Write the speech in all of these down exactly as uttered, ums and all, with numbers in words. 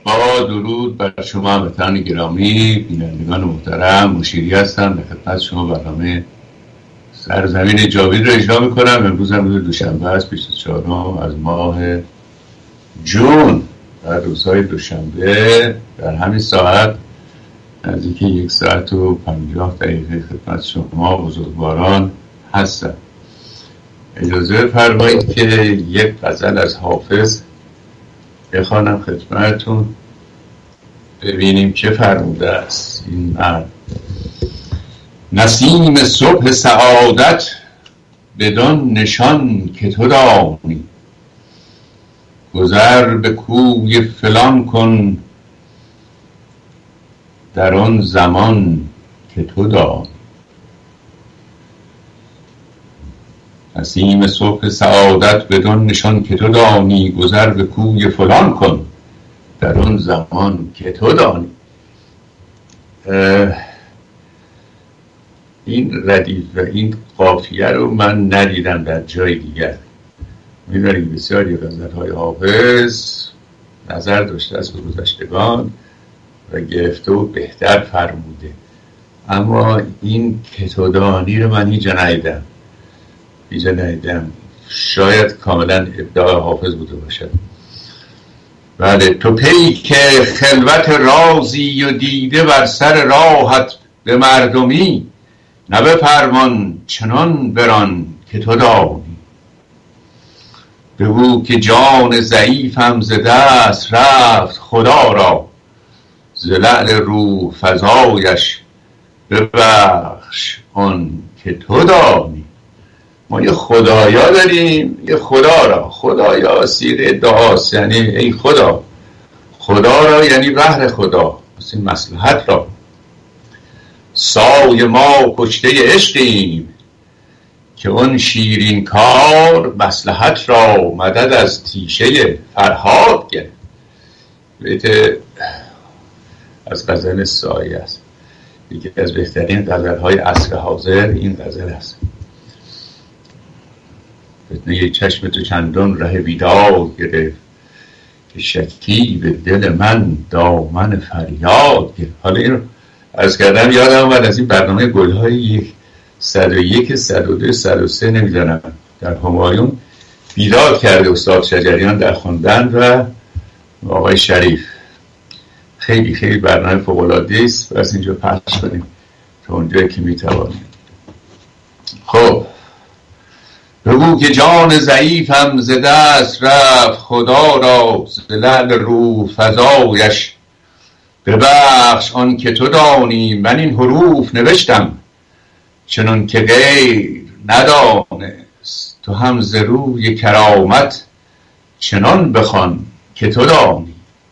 با درود بر شما هموطنان گرامی، بینندگان محترم، مشیری هستم. به خدمت شما برنامه سرزمین جاوید رو اجرا میکنم. امروز هم روز دوشنبه است، بیست و چهارم از ماه جون. در روزهای دوشنبه در همین ساعت نزدیک یک ساعت و پنجاه دقیقه خدمت شما بزرگواران هستم. اجازه فرمایید که یک غزل از حافظ بخوانم خدمتتون، ببینیم چه فرموده است این مرد. نسیم صبح سعادت بدان نشان که تو دانی، گذر به کوی فلان کن در آن زمان که تو دانی. نسیم صبح سعادت بدان نشان که تو دانی، گذر به کوی فلان کن در آن زمان که تو دانی. این ردیف و این قافیه رو من ندیدم در جای دیگر. می‌دونید بسیاری غزل‌های حافظ نظر داشته از گذشتگان و گرفته و بهتر فرموده، اما این که تو دانی رو من هیچ ندیدم هیچ ندیدم شاید کاملا ابداع حافظ بوده باشد. بله، تو پی که خلوت رازی و دیده بر سر راحت به مردمی، نه به فرمان چنان بران که تو دانی. بگو که جان ضعیفم ز دست رفت خدا را، ز لعل روح فزایش ببخش آن که تو دانی. ما یه خدایا داریم، یه خدا را. خدایا صیغه دعاست، یعنی ای خدا. خدا را یعنی بهر خدا، مثل مصلحت را. سای ما کشته عشقیم که اون شیرین کار، مصلحت را مدد از تیشه فرهاد گرفت. بیت از غزل سایه است، یکی از بهترین غزل‌های عصر حاضر این غزل است. فتنه چشم تو چندان ره بیدار گرفت، که شکی به دل من دامن فریاد گرفت. حالا این رو عرض کردم یادم اومد از این برنامه گل‌های یک صد و یک صد و دو صد و سه نمیدانم در همایون بیداد کرده استاد شجریان در خوندن و آقای شریف. خیلی خیلی برنامه فوق‌العاده است، بس اینجا پخش کنیم تا اونجایی که میتوانیم. خب، بگو که جان ضعیفم ز دست رفت خدا را، ز لعل روح فزایش ببخش آن که تو دانی. من این حروف نوشتم چنان که غیر ندانست، تو هم ز روی کرامت چنان بخوان که تو دانی.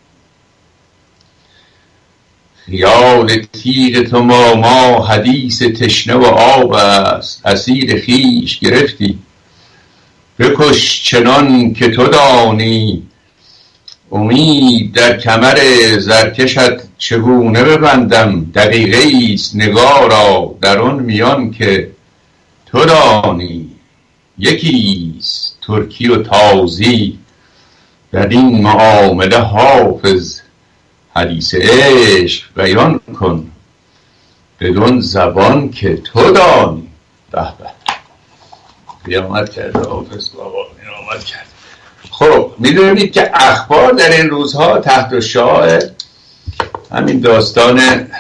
خیال تیغ تو ما ما حدیث تشنه و آب است، اسیر خویش گرفتی بکش چنان که تو دانی. امید در کمر زرکشت چگونه ببندم، دقیقه ایست نگارا در آن میان که تو دانی. یکیست ترکی و تازی در این معامله حافظ، حدیث عشق بیان کن بدون زبان که تو دانی. به به، قیامت کرده حافظ بابا، قیامت کرده. خب میدونید که اخبار در این روزها تحت شعاع همین داستان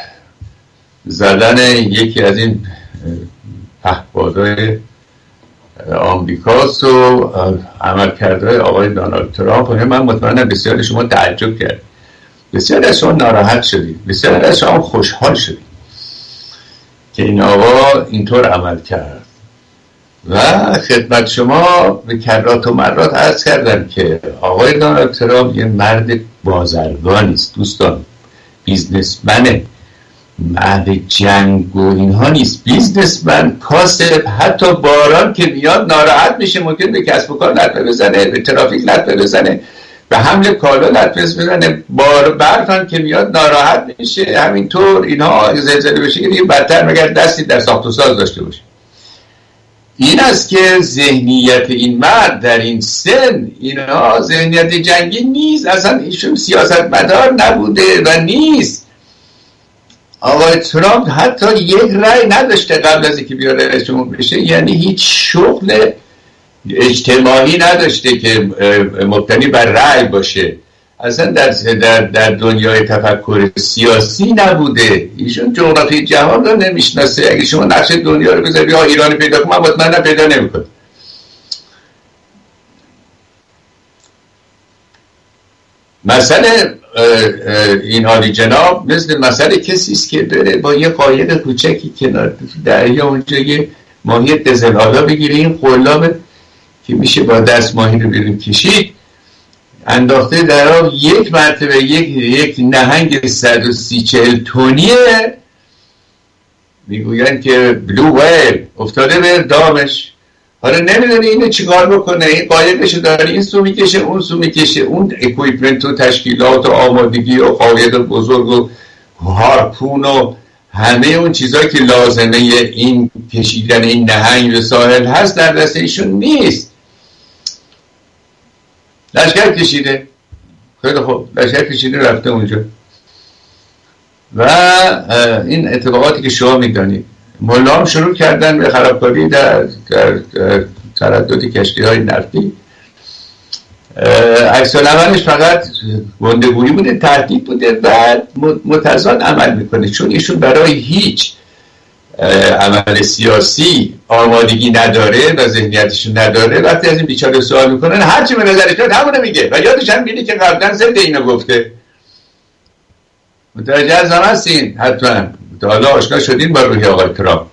زدن یکی از این پهپادهای آمریکاست و عملکردهای آقای دونالد ترامپ. من مطمئنم بسیاری شما تعجب کرد، بسیاری از شما ناراحت شدید، بسیاری از شما خوشحال شدید که این آقا اینطور عمل کرد. و خدمت شما به کرات و مرات عرض کردم که آقای دونالد ترامپ یه مرد بازرگانی است دوستان، بیزنسمنه، مرد جنگ و اینها نیست، بیزنسمن، کاسب. حتی باران که میاد ناراحت میشه، ممکن به کسب و کار لطمه بزنه، به ترافیک لطمه بزنه، به حمل کالا لطمه بزنه. بار برف هم که میاد ناراحت میشه. همینطور اینها زلزله بشه یه بدتر مگر دستی در ساخت و ساز داشته باشه. این است که ذهنیت این مرد در این سن، اینا ذهنیت جنگی نیست، اصلا ایشون سیاستمدار نبوده و نیست. آقای ترامپ حتی یک رأی نداشته قبل از اینکه بیاره رئیس جمهور بشه، یعنی هیچ شغل اجتماعی نداشته که مبتنی بر رأی باشه، اصلا در, در, در دنیای تفکر سیاسی نبوده. ایشون جغرافی جهان رو نمیشناسه. اگه شما نقش دنیا رو بذاری ها ایرانی پیدا کنم، مطمئنا پیدا نمیکنه. مسئله این عالی جناب مثل مسئله کسی است که بره با یه قایق کوچکی کنار دریا اونجا یه ماهی قزل‌آلا بگیره، این قلاب که میشه با دست ماهی رو بیرون کشید، انداخته در آب یک مرتبه یک یک نهنگ صد و سی چهل تونیه، میگوین که بلو ویل افتاده به دامش. حالا نمیدونه اینو چیکار بکنه، این قایقشو داره، این سو میکشه اون سو میکشه، اون اکویپمنت و تشکیلات و آمادگی و قایق بزرگ و هارپون و همه اون چیزایی که لازمه این کشیدن این نهنگ به ساحل هست در دست ایشون نیست. لشکر کشیده، خیلی خوب، لشکر کشیده رفته اونجا و این اتفاقاتی که شما میدانید. ملا هم شروع کردن به خرابکاری در, در, در تردد کشتی های نفتی. عکس العملش فقط گندگویی بوده، تهدید بوده، بعد متضاد عمل میکنه، چون ایشون برای هیچ عمل سیاسی آمادگی نداره و ذهنیتشون نداره. وقتی از این بیچاره سوال میکنن هرچی به نظرش میاد همونو میگه و یادش هم میاد که قبلا ضد اینو گفته. متوجه از هم هستین؟ حتما حالا آشنا شدین با روحیه آقای ترامپ.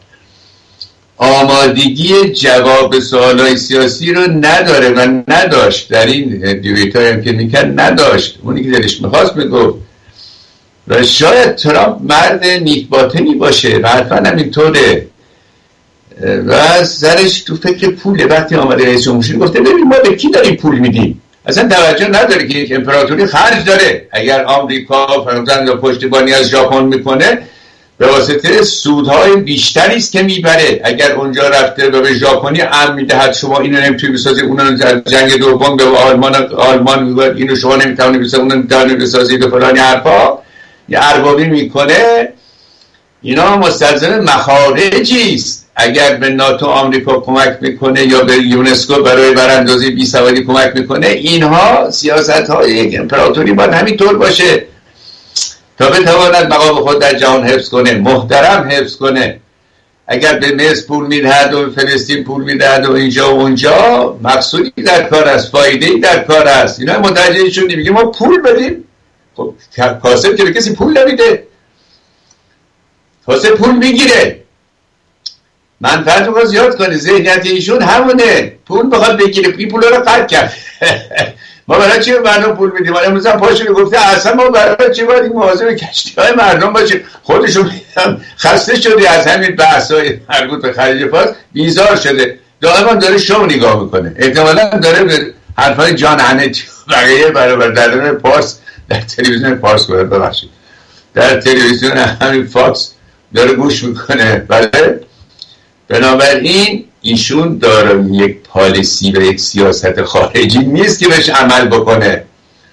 آمادگی جواب سوالای سیاسی رو نداره و نداشت. در این دیویتایی هم که میکرد نداشت، اونی که دلش میخواست میگفت. و شاید ترامپ مرد نیک باطنی باشه و حتما هم اینطوره و سرش تو فکر پوله. وقتی آمده رئیس جمهوری گفته ببین ما به کی داریم پول میدیم، اصلا توجه نداره که یک امپراتوری خرج داره. اگر آمریکا فرزند پشتیبانی از ژاپن میکنه به واسطه سودهای بیشتری است که میبره. اگر اونجا رفته و به ژاپنی امر میدهد شما اینو نمیتونی بسازی، اونو در جنگ دوم به آلمان آلمان میگه اینو شما نمیتونی بسازی، اونو نمیتونی بسازی و فلان حرفا یه اربابی میکنه. اینا مستلزم مخارجی است. اگر به ناتو آمریکا کمک میکنه یا به یونسکو برای براندازی بی سوادی کمک میکنه، اینها سیاست های یک امپراتوری باید همینطور باشه تا بتواند مقام خود در جهان حفظ کنه، محترم حفظ کنه. اگر به مصر پول میدهد و به فلسطین پول میدهد و اینجا و اونجا، مقصودی در کار است، فایده‌ای در کار است. اینا متوجهشون نمیگه ما پول بدیم. خب کاسب که به کسی پول نمیده، کاسب پول میگیره، منفعت رو زیاد کنه. ذهنیت ایشون همونه، پول بخواد بگیره، این پول رو قطع کرد. ما برای چی مردم پول میدیم؟ امروز هم پاشو گفته اصلا ما برای چی باید مواظب کشتی‌های مردم باشیم؟ خودشون خسته شده از همین بحث‌های مربوط به خلیج فارس، بیزار شده، دائما داره شو نگاه میکنه. احتمالاً داره به حرفای جان هنتی بقیه برابر در پارس، در تلویزیون پارس باید ببخشید در تلویزیون همین فاکس داره گوش میکنه. بله، بنابراین ایشون داره یک پالیسی و یک سیاست خارجی نیست که بهش عمل بکنه.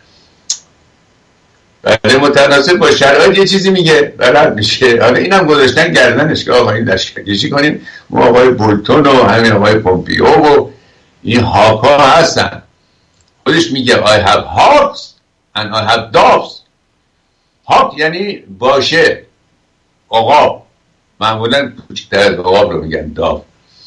بله، متناسب با شرایط یه چیزی میگه بلد میشه. حالا اینم گذاشتن گردنش که آقا این لشکرکشی کنیم. ما آقای بولتون و همین آقای پومپیو و این هاکا هستن. خودش میگه I have hawks and I have doves. هاک یعنی باشه، عقاب، معمولا کوچکتر از عقاب رو میگن داو.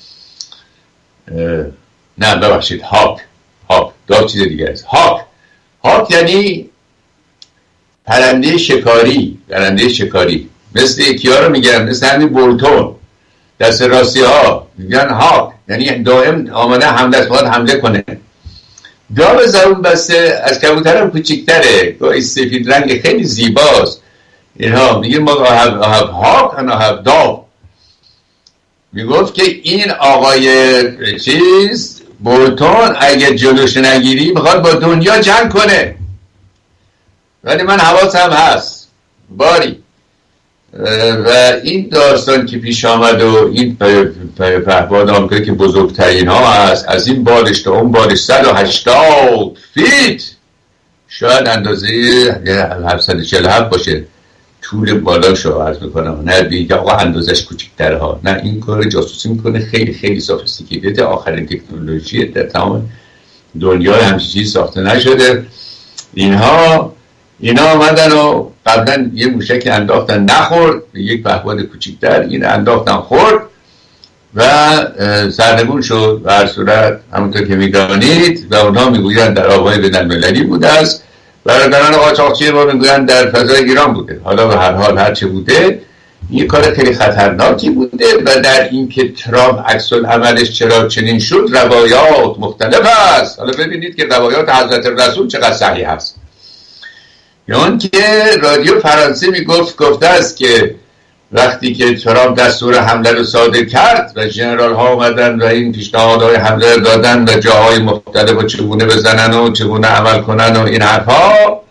نه ببخشید، هاک. هاک داو چیز دیگه است. هاک هاک یعنی پرنده شکاری، پرنده شکاری. مثل یکی‌ها رو میگن، مثل همین بولتون دست راستی ها میگن هاک، یعنی دائم آماده حمله است، باید حمله کنه. داو زبون بسته از کبوتر هم کوچکتره، گاهی سفید رنگ، خیلی زیباست. اینها میگه ما have hawk and have dove. میگفت که این آقای چیز بولتون اگه جلوش نگیری میخواد با دنیا جنگ کنه، ولی من حواسم هست. باری و این داستان که پیش آمد و این پهپاد آمریکایی که بزرگترین ها هست، از این بالش تا اون بالش صد و هشتاد فیت، شاید اندازه هفتصد و چهل و هفت باشه طول بالاش رو عرض میکنم، نه دیگه آقا اندازش کوچکتره ها، نه این کار جاسوسی میکنه، خیلی خیلی سافیستیکیتد، آخرین تکنولوژی در تمام دنیا همچین چیز ساخته نشده. اینها اینا آمدن و قبلا یه موشک انداختن نخورد، یک پهپاد کوچکتر این انداختن خورد و سرنگون شد. و هر صورت همونطور که میدانید و اونها میگویند در آبهای بین‌المللی بوده است، برادران قاچاقچی ما میگویند در فضای ایران بوده. حالا به هر حال هر چه بوده این کار خیلی خطرناکی بوده و در این که ترامپ عکس العملش چرا چنین شد روایات مختلف است. حالا ببینید که روایات حضرت رسول چقدر صحیح است. یعنی که رادیو فرانسه میگفت گفته است که وقتی که ترامپ دستور حمله رو صادر کرد و ژنرال ها آمدن و این پیشنهادهای حمله دادن و جاهای مختلف و چگونه بزنن و چگونه عمل کنن و این حرفا،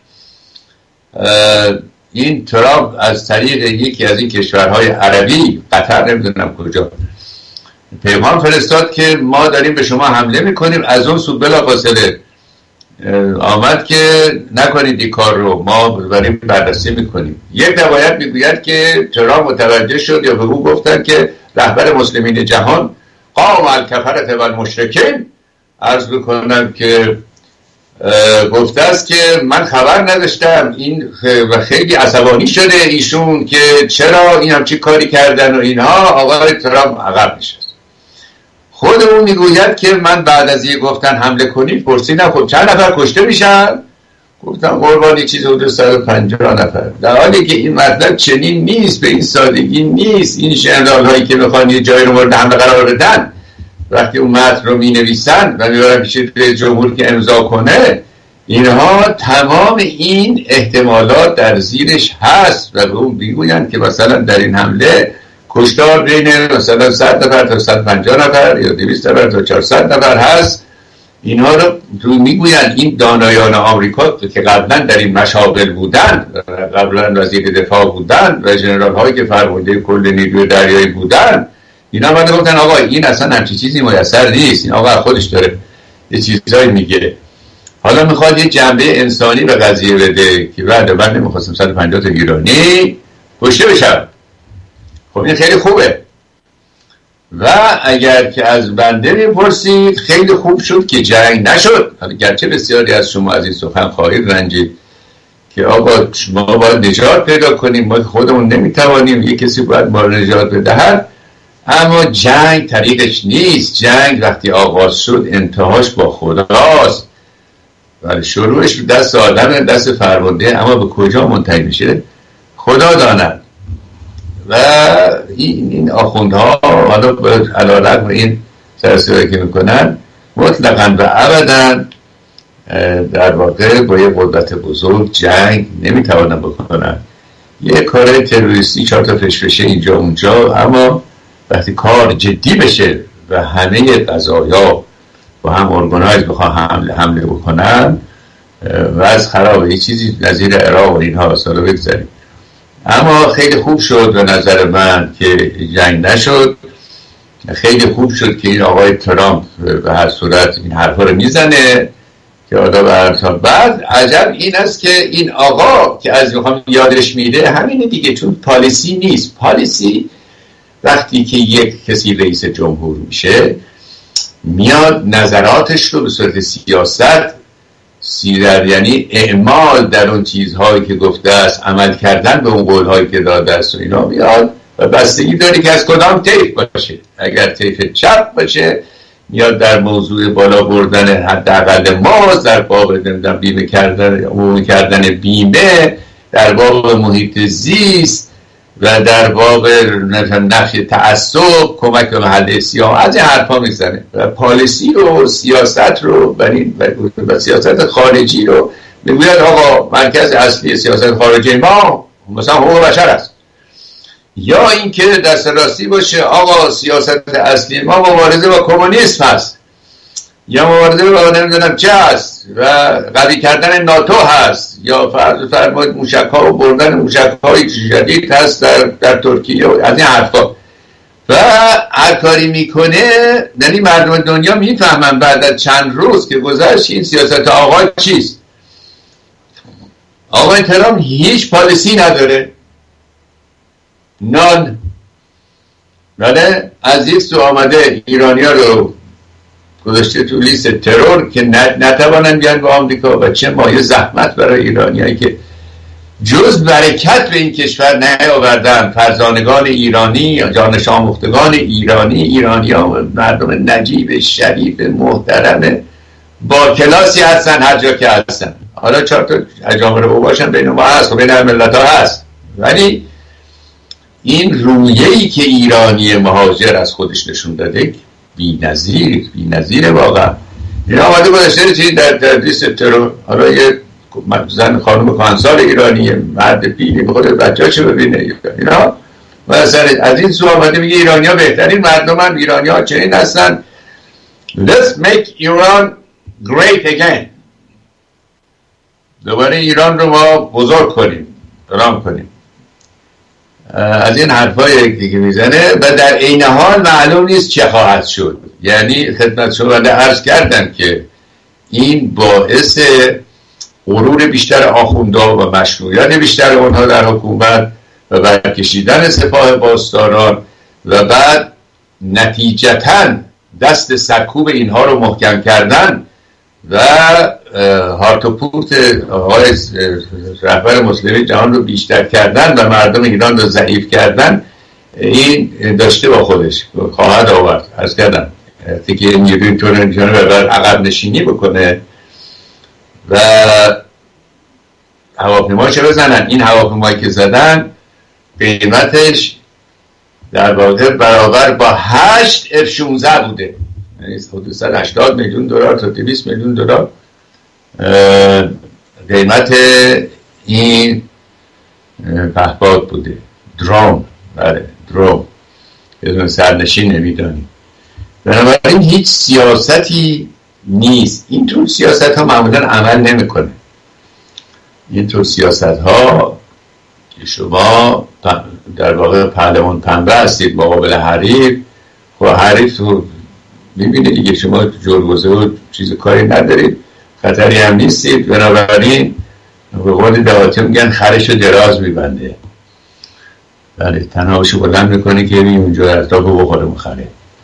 این ترامپ از طریق یکی از این کشورهای عربی، قطر نمیدونم کجا، پیغام فرستاد که ما داریم به شما حمله میکنیم. از اون سو بلافاصله آمد که نکنید این کار رو، ما داریم بررسی میکنیم. یک روایت میگوید که ترامپ متوجه شد یا به او گفتن که رهبر مسلمین جهان قام الکفرة و المشرکین، عرض بکنم که گفته است که من خبر نداشتم این و خیلی عصبانی شده ایشون که چرا این همچی کاری کردن و اینها. آقای ترامپ عقب نشست. خود اون میگوید که من بعد از این گفتن حمله کنید پرسیدم خب چند نفر کشته میشن؟ گفتم قربانی چیز حدود صد و پنجاه نفر. در حالی که این مطلب چنین نیست، به این سادگی نیست. این ژنرال هایی که میخوان یه جایی رو مورد حمله قرار بدن، وقتی اون متن رو می نویسن و میبرن پیش رئیس جمهور که امضا کنه، اینها تمام این احتمالات در زیرش هست و به اون میگویند که مثلا در این حمله کشتار بین مثلا صد نفر تا صد و پنجاه نفر یا دویست نفر تا چهارصد نفر هست. اینها رو تو میگویند این دانایان آمریکا که قبلا در این مشاغل بودند، قبلا وزیر دفاع بودند و ژنرال هایی که فرمانده کل نیروی دریایی بودند، اینا بعد گفتن آقا این اصلا همچین چیزی میسر نیست، این آقا خودش داره یه چیزایی میگه. حالا میخواد یه جنبه انسانی به قضیه بده که بعد من نمیخواستم صد و پنجاه تا ایرانی کشته بشن. خب این خیلی خوبه. و اگر که از بنده میپرسید خیلی خوب شد که جنگ نشد. حالا گرچه بسیاری از شما از این سخن خواهید رنجید که آقا ما باید نجات پیدا کنیم، ما خودمون نمیتوانیم، یه کسی باید ما رو نجات بدهد. اما جنگ طریقش نیست. جنگ وقتی آغاز شد انتهاش با خداست، ولی شروعش دست آدم، دست فرمانده، اما به کجا منتهی میشه خدا داند. و این, این آخوندها حالا علیرغم این سرسوری که میکنن مطلقاً و ابداً در واقع با یه قدرت بزرگ جنگ نمیتوانن بکنن. یه کار تروریستی چهار تا فشفشه اینجا اونجا، اما وقتی کار جدی بشه و همه قضایا با هم ارگانایز بخواه حمله حمله بکنن و از خرابه، یه چیزی نظیر عراق و اینها سالا بگذاریم. اما خیلی خوب شد به نظر من که جنگ نشد. خیلی خوب شد که این آقای ترامپ به هر صورت این حرفا رو میزنه که آدم برسان. بعد عجب این است که این آقا که از میخوام یادش میده همینه دیگه، چون پالیسی نیست. پالیسی وقتی که یک کسی رئیس جمهور میشه میاد نظراتش رو به صورت سیاست سیدر، یعنی اعمال در اون چیزهایی که گفته است، عمل کردن به اون قولهایی که داده است و اینا میاد و بستگی داری که از کدام طیف باشه. اگر طیف چپ باشه میاد در موضوع بالا بردن حداقل مزد، در باب نمیدونم بیمه کردن، عمومی کردن بیمه، در باب محیط زیست و در باب نفی تعصب، کمک به محل سیاه، از این حرفا میزنه و پالیسی رو، سیاست رو و سیاست خارجی رو میگوید آقا مرکز اصلی سیاست خارجی ما مثلا حقوق بشر است. یا اینکه دست راستی باشه آقا سیاست اصلی ما مبارزه با کمونیسم هست. یا مبارزه با نمیدونم چه هست و قوی کردن ناتو هست یا فرض فرمایید موشک ها و بردن موشک های جدید هست در, در ترکیه و از این حرفا و هر کاری میکنه. یعنی مردم دنیا میفهمن بعد از چند روز که گذشت این سیاست آقا چیست. آقای ترامپ هیچ پالیسی نداره، نان. بله از یک سو آمده ایرانی ها رو گذاشته تو لیست ترور که نتوانن بیان به آمریکا و چه مایه زحمت برای ایرانی هایی که جز برکت به این کشور نیاوردن، فرزانگان ایرانی، دانش آموختگان ایرانی، ایرانی ها مردم نجیب شریف محترم با کلاسی هستن هر جا که هستن. حالا چهار تا اجامه رو باشن بین ما هست و بین ملت ها هست، ولی این رویه‌ای که ایرانی مهاجر از خودش نشون داده بی نظیر بی نظیر واقعا. این آمده گذاشته چیزی در لیست ترور. حالا یه زن خانم کانسال ایرانی مرد پیلی به خود بچه‌اشو ببینه اینا مثلا از این سو آمده میگه ایرانی ها بهترین مردم هم، ایرانی ها چنین هستن. Let's make Iran great again. دوباره ایران رو ما بزرگ کنیم، درام کنیم. از این حرفای دیگه میزنه و در عین حال معلوم نیست چه خواهد شد. یعنی خدمت شما عرض کردم که این باعث غرور بیشتر آخوندها و مشروعیت بیشتر اونها در حکومت و برکشیدن سپاه پاسداران و بعد نتیجتاً دست سرکوب اینها رو محکم کردن و هارت و پورت آقای رهبر مسلمین جهان رو بیشتر کردن و مردم ایران رو ضعیف کردن. این داشته با خودش خواهد آورد از کردم که این نیروی اینطور نمیتونه ببر عقب نشینی بکنه و هواپیما چه بزنن. این هواپیمایی که زدن قیمتش در واقع برابر با هشت اف شانزده بوده، یعنی حدود صد و هشتاد میلیون دلار تا دویست میلیون دلار قیمت این پهپاد بوده. درون، بله درون، بدون سرنشین نمیدانیم. بنابراین هیچ سیاستی نیست. این طور سیاست ها معمولا عمل نمیکنه. این طور سیاست ها که شما در واقع پهلوان پنبه هستید مقابل حریف، خب حریف تو میبینه دیگه شما جرگوزه و چیز کاری ندارید، خطری هم نیستید. بنابراین به قول دواتی میگن خرش رو دراز میبنده. بله تنهاشو بلند میکنه که بیم اونجا ارتاب بخوره مخره.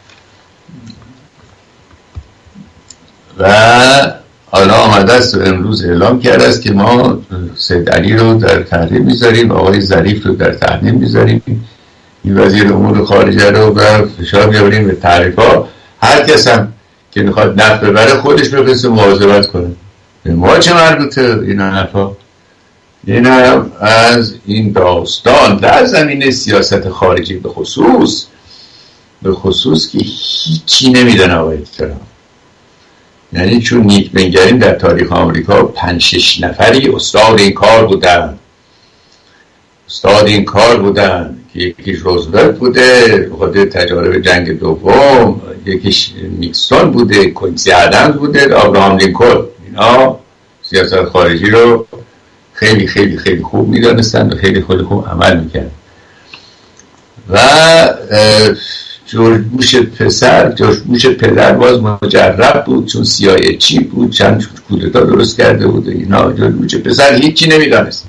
و حالا آمده است و امروز اعلام کرده است که ما سید علی رو در تحریم میذاریم، آقای ظریف رو در تحریم میذاریم، این وزیر امور خارجه رو و فشار میاریم به تعریف ها. هر کس هم که میخواد نفت ببره خودش بفرسته مواظبت کنه. به ما چه مربوطه این حرفا؟ این هم از این داستان در زمینه سیاست خارجی به خصوص به خصوص که هیچی نمیدن آقای ترامپ. یعنی چون نیک بنگرین در تاریخ آمریکا پنج شش نفری استاد این کار بودن استاد این کار بودن که یکیش روزولت بوده خود تجارب جنگ دوم، یکیش نیکسون بوده، کوینسی ادمز بوده، ابراهام لینکلن. اینا سیاست خارجی رو خیلی خیلی خیلی خوب میدانستن و خیلی خیلی خوب عمل میکرد. و جورج بوش پسر جورج بوش پدر باز مجرب بود چون سیای چی بود، چند کودتا درست کرده بود. اینا جورج بوش پسر هیچی نمیدانست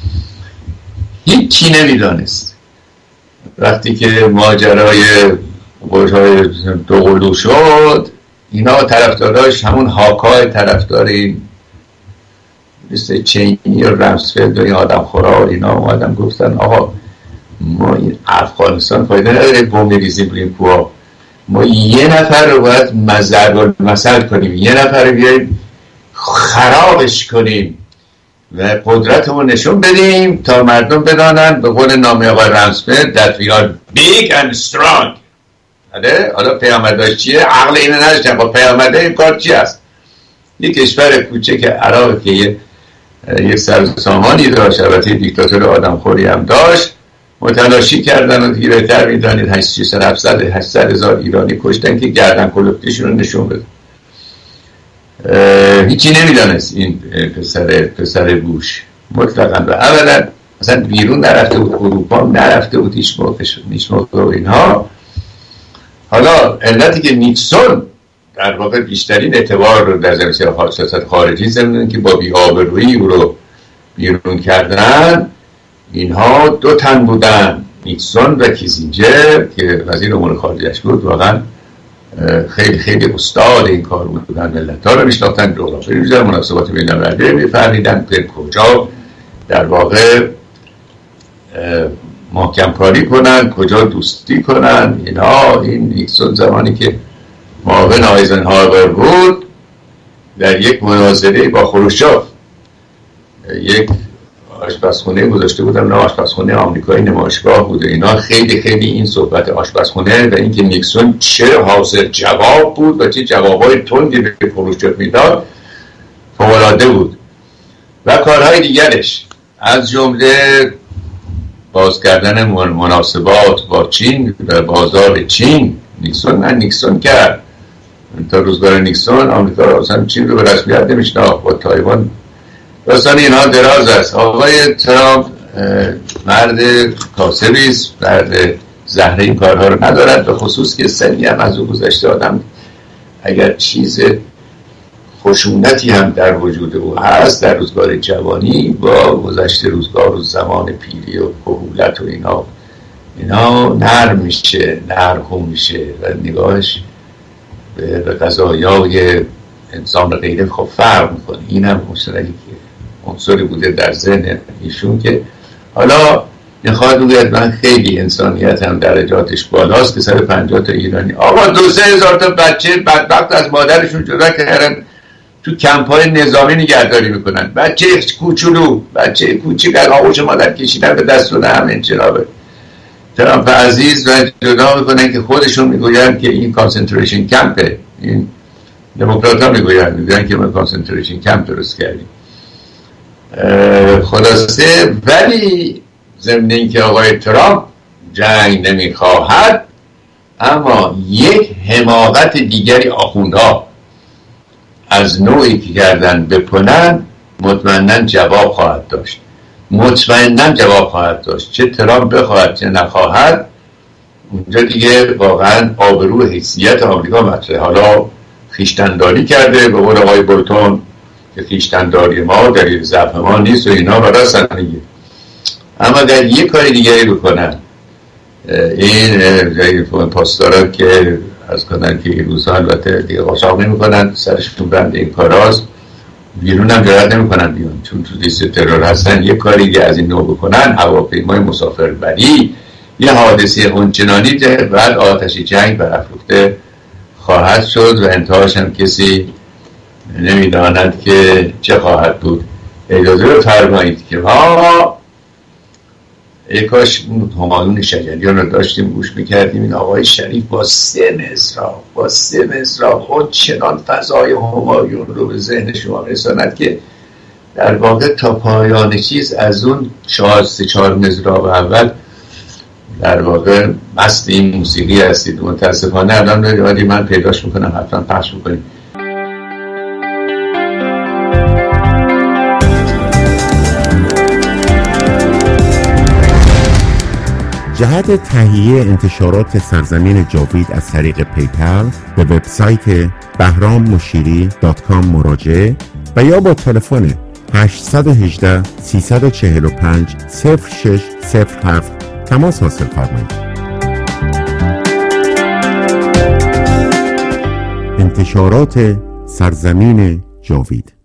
هیچی نمیدانست وقتی که ماجرای قوش‌های دوقلو شد اینا طرفداراش همون هاکای طرفدار این مثل چینی و رمسفلد و این آدم خورا و اینا اومدن گفتن آقا ما این افغانستان فایده نداره بمب میریزیم روی این کوها، ما یه نفر رو باید مزرگ المثل کنیم، یه نفر رو بیاییم خرابش کنیم و قدرتمون نشون بدیم تا مردم بدانن به قول نامی آقای رمسفلد that we are big and strong. حالا پیامدش چیه؟ عقل اینو نداشتن. با پیامده این کار چی هست؟ یک کشور کوچک عراق که یه یک سرسامانی داشت، البته دیکتاتور آدمخوری هم داشت، متلاشی کردن و دیگه بهتر میدانید هشتصد هفتصد هشتصد هزار ایرانی کشتن که گردن کلفتیشون رو نشون بده. هیچی نمیدانست این پسر پسر بوش مطلقا. و اولا مثلا بیرون نرفته بود، اروپا نرفته بود هیچ موقع هیچ موقع و اینها. حالا علتی که نیکسون در واقع بیشترین اعتبار رو در زمینه سیاست خارجی زمینه که با بی‌آبرویی او رو بیرون کردن، اینها دو تن بودن، نیکسون و کیسینجر که وزیر امور خارجه‌اش بود. واقعا خیلی خیلی استاد این کار بودن، ملت‌ها رو میشناختن، جغرافی رو می‌دونن، مناسبات بین‌المللی می‌فهمیدن که کجا در واقع محکم کاری کنن، کجا دوستی کنن. اینا این نیکسون زمانی که معاون آیزنهاور بود در یک مناظره با خروشچوف یک آشپزخونه گذاشته بودم، نه آشپزخونه آمریکایی نمایشگاه بود. اینا خیلی خیلی این صحبت آشپزخونه و اینکه نیکسون چه حاضر جواب بود و چه جوابای تندی به خروشچوف میداد فوق‌العاده بود. و کارهای دیگرش از جمله باز کردن مناسبات با چین و بازار چین. نیکسون من نیکسون کرد تا روزگار نیکسون آمریکا را اصلا چین رو به رسمیت نمیشناخت، با تایوان. داستان اینها دراز است. آقای ترامپ مرد کاسبی است، مرد زهره این کارها رو ندارد، به خصوص که سنی هم از او گذشته. آدم اگر چیز خشونتی هم در وجود او هست در روزگار جوانی، با گذشته روزگار و زمان پیری و کهولت و اینا اینا نرم میشه، نرم میشه و نگاهش به قضایای انسان غیره خب فرق میکنه. این هم مشترکی عنصری بوده در ذهن ایشون که حالا میخواد بگوید من خیلی انسانیت هم درجاتش بالاست که صد و پنجاه تا ایرانی آقا دو سه هزار تا بچه بدبخت از مادرشون جدا کردن تو کمپ‌های نظامی نگهداری میکنن، بچه کوچولو بچه کوچیک از آغوش مادر کشیدن به دستون همین جنابه ترامپ عزیز و جدا میکنن که خودشون میگوین که این کانسنتریشن کمپه. این دموکرات ها میگوین میگوین که ما کانسنتریشن کمپ درست کردیم. خلاصه ولی ضمن این که آقای ترامپ جنگ نمیخواهد، اما یک حماقت دیگری آخوندها از نوعی که گردن بکنن مطمئناً جواب خواهد داشت، مطمئناً جواب خواهد داشت، چه ترامپ بخواهد چه نخواهد. اونجا دیگه واقعاً آبرو حیثیت آمریکا مطرحه. حالا خیشتنداری کرده به قول آقای بولتون که خیشتنداری ما دلیل ضعف ما نیست و اینا و راستن میگه، اما در یک کاری دیگری بکنن. این پاسدارا که از کنن که این روزها البته دیگه قاشاق نمی کنن، سرشون بند این کاراست، بیرون هم جرات نمی کنن بیان چون تو لیست ترور هستن. یک کاری دیگه از این نوع بکنن، هواپیمای مسافربری یه حادثه اونچنانی بعد آتشی جنگ برافروخته خواهد شد و انتهاش هم کسی نمیداند که چه خواهد بود. اجازه رو فرمایید که ما ای کاش همایون شجریان رو داشتیم گوش میکردیم. این آقای شریف با سه مصرع با سه مصرع خود چنان فضای همایون رو به ذهن شما رساند که در واقع تا پایان چیز از اون چهار سه چهار مصرع اول در واقع مست این موسیقی هستید. متاسفانه الان ولی من پیداش میکنم، حتما پخش میکنیم. جهت تهیه انتشارات سرزمین جاوید از طریق پیپل به وبسایت بهرام مشیری دات کام مراجعه و یا با تلفن هشت یک هشت سه چهار پنج صفر شش صفر هفت تماس حاصل فرمایید. انتشارات سرزمین جاوید.